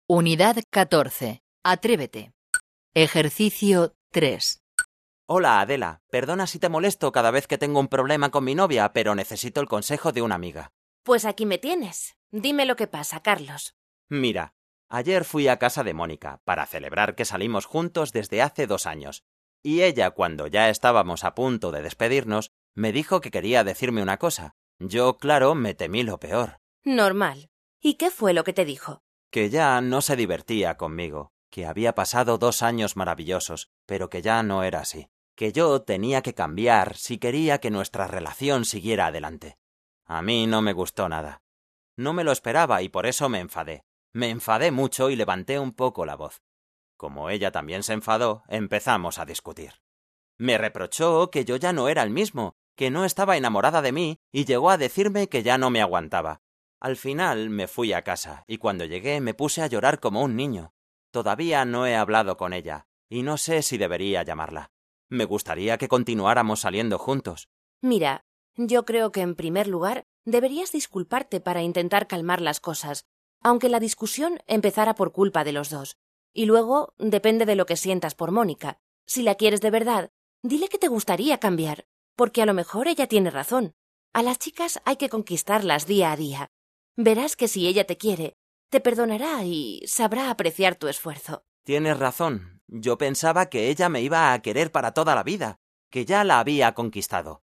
Unidad 14. Atrévete. Ejercicio 3. Hola, Adela. Perdona si te molesto cada vez que tengo un problema con mi novia, pero necesito el consejo de una amiga. Pues aquí me tienes. Dime lo que pasa, Carlos. Mira, ayer fui a casa de Mónica para celebrar que salimos juntos desde hace 2 años. Y ella, cuando ya estábamos a punto de despedirnos, me dijo que quería decirme una cosa. Yo, claro, me temí lo peor. Normal. ¿Y qué fue lo que te dijo? Que ya no se divertía conmigo, que había pasado 2 años maravillosos, pero que ya no era así. Que yo tenía que cambiar si quería que nuestra relación siguiera adelante. A mí no me gustó nada. No me lo esperaba y por eso me enfadé. Me enfadé mucho y levanté un poco la voz. Como ella también se enfadó, empezamos a discutir. Me reprochó que yo ya no era el mismo, que no estaba enamorada de mí y llegó a decirme que ya no me aguantaba. Al final me fui a casa y cuando llegué me puse a llorar como un niño. Todavía no he hablado con ella y no sé si debería llamarla. Me gustaría que continuáramos saliendo juntos. Mira, yo creo que en primer lugar deberías disculparte para intentar calmar las cosas, aunque la discusión empezara por culpa de los dos. Y luego depende de lo que sientas por Mónica. Si la quieres de verdad, dile que te gustaría cambiar, porque a lo mejor ella tiene razón. A las chicas hay que conquistarlas día a día. Verás que si ella te quiere, te perdonará y sabrá apreciar tu esfuerzo. Tienes razón. Yo pensaba que ella me iba a querer para toda la vida, que ya la había conquistado.